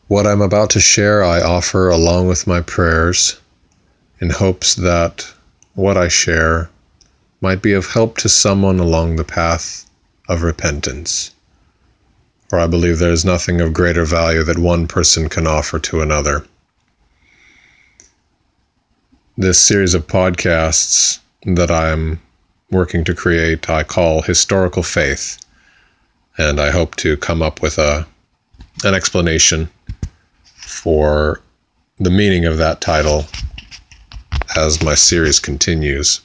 What I'm about to share, I offer along with my prayers in hopes that what I share might be of help to someone along the path of repentance. For I believe there is nothing of greater value that one person can offer to another. This series of podcasts that I am working to create, I call Historical Faith, and I hope to come up with an explanation for the meaning of that title as my series continues.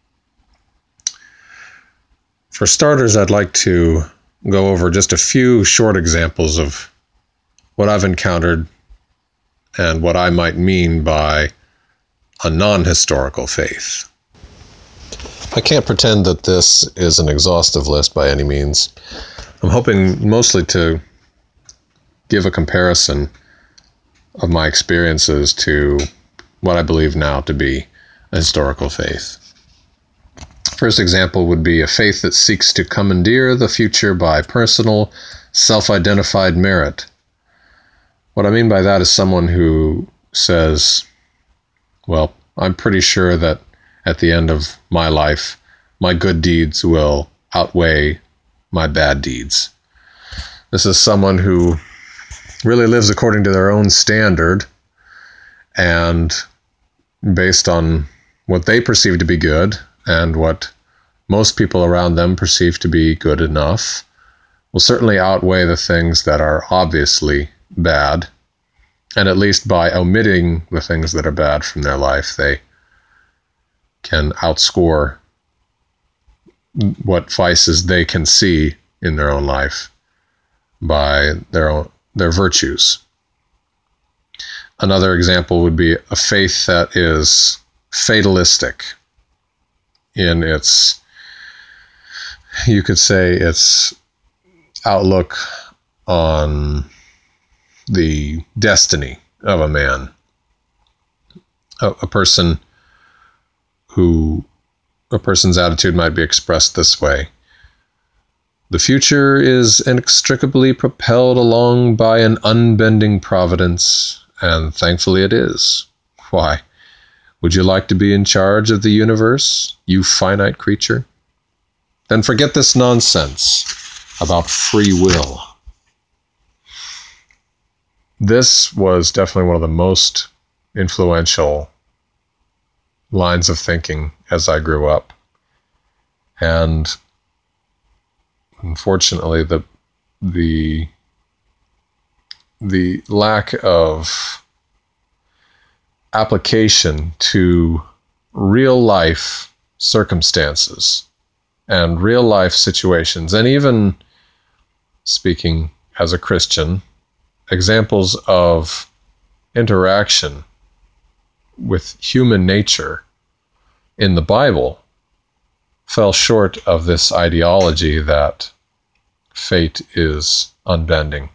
For starters, I'd like to go over just a few short examples of what I've encountered and what I might mean by a non-historical faith. I can't pretend that this is an exhaustive list by any means. I'm hoping mostly to give a comparison of my experiences to what I believe now to be a historical faith. First example would be a faith that seeks to commandeer the future by personal, self-identified merit. What I mean by that is someone who says, well, I'm pretty sure that at the end of my life, my good deeds will outweigh my bad deeds. This is someone who really lives according to their own standard and based on what they perceive to be good and what most people around them perceive to be good enough will certainly outweigh the things that are obviously bad. And at least by omitting the things that are bad from their life, they can outscore what vices they can see in their own life by their virtues. Another example would be a faith that is fatalistic in its, you could say, its outlook on the destiny of a man. A person's attitude might be expressed this way. The future is inextricably propelled along by an unbending providence, and thankfully it is. Why? Would you like to be in charge of the universe, you finite creature? Then forget this nonsense about free will. This was definitely one of the most influential lines of thinking as I grew up. And unfortunately, the lack of application to real life circumstances and real life situations, and even speaking as a Christian, examples of interaction with human nature in the Bible fell short of this ideology that fate is unbending.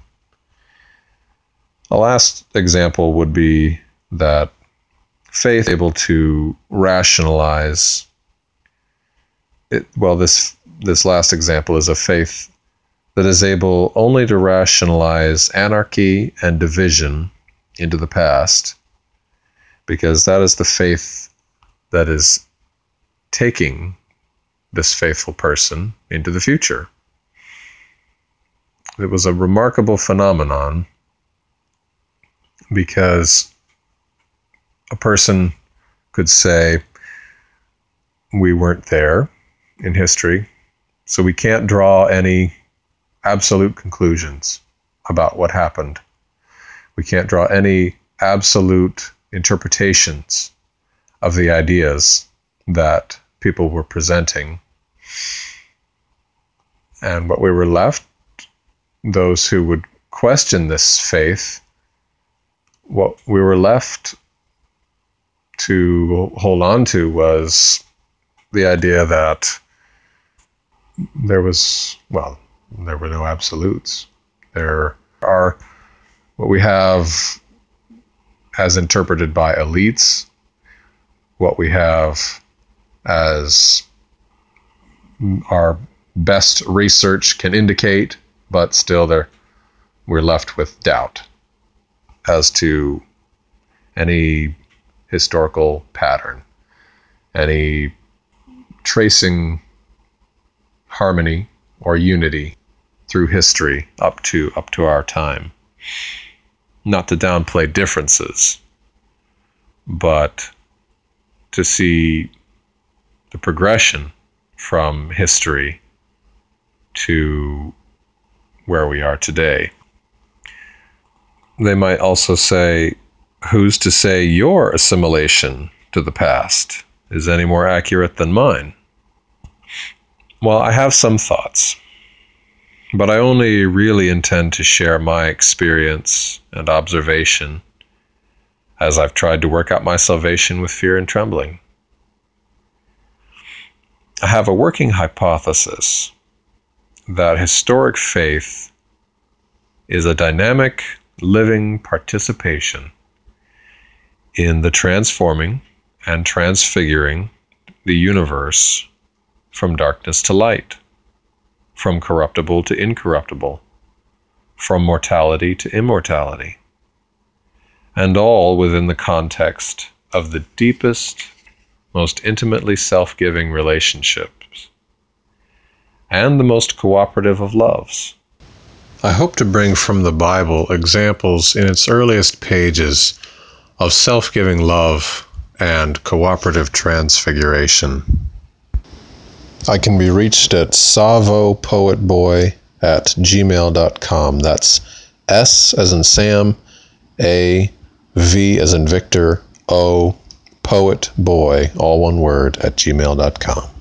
A last example would be that faith is able to rationalize it. Well, this last example is a faith that is able only to rationalize anarchy and division into the past, because that is the faith that is taking this faithful person into the future. It was a remarkable phenomenon because a person could say, we weren't there in history, so we can't draw any absolute conclusions about what happened. We can't draw any absolute interpretations of the ideas that people were presenting. And what we were left, those who would question this faith, what we were left to hold on to was the idea that there were no absolutes. There are what we have as interpreted by elites, what we have as our best research can indicate, but still we're left with doubt. as to any historical pattern, any tracing harmony or unity through history up to our time. Not to downplay differences, but to see the progression from history to where we are today. They might also say, who's to say your assimilation to the past is any more accurate than mine? Well, I have some thoughts, but I only really intend to share my experience and observation as I've tried to work out my salvation with fear and trembling. I have a working hypothesis that historic faith is a dynamic, living participation in the transforming and transfiguring the universe from darkness to light, from corruptible to incorruptible, from mortality to immortality, and all within the context of the deepest, most intimately self-giving relationships, and the most cooperative of loves. I hope to bring from the Bible examples in its earliest pages of self-giving love and cooperative transfiguration. I can be reached at savopoetboy@gmail.com. That's S as in Sam, A, V as in Victor, O, poetboy, all one word, @gmail.com.